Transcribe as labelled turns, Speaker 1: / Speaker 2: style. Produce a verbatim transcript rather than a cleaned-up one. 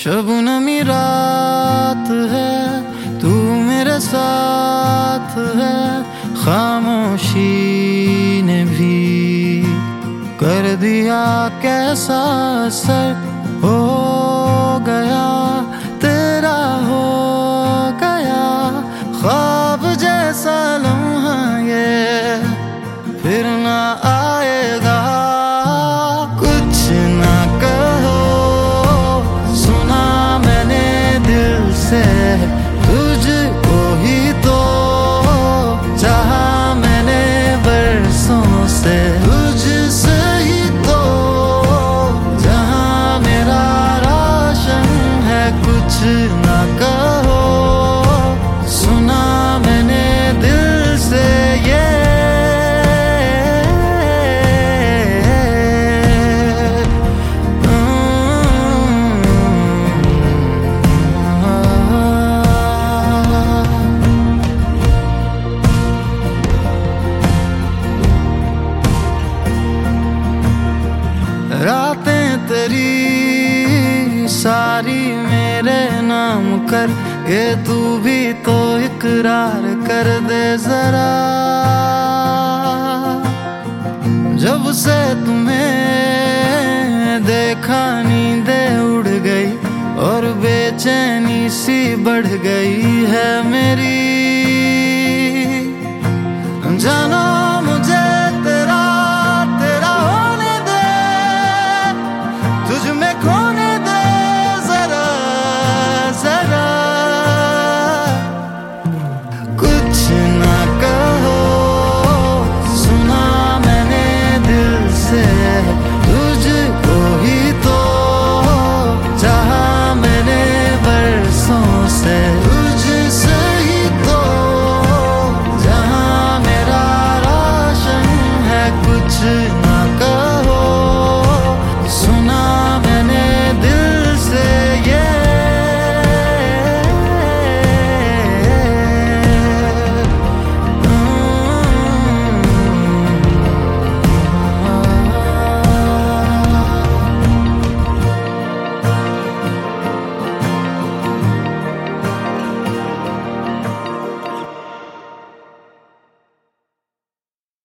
Speaker 1: शबनमी रात है, तू मेरे साथ है, खामोशी ने भी कर दिया कैसा असर हो गया, तेरा हो गया ख्वाब जैसा लम्हा ये फिर ना आएगा। कुछ ना कहो, सुना मैंने दिल से तुझको ही तो, चाहा मैंने बरसों से तुझसे ही तो, जहां मेरा राशन है। कुछ ना कहो, सुना मैंने दिल से ये रातें तेरी सारी मेरे नाम कर, ये तू भी तो इकरार कर दे जरा। जब से तुम्हें देखा नींदें उड़ गई और बेचैनी सी बढ़ गई है मेरी। जानो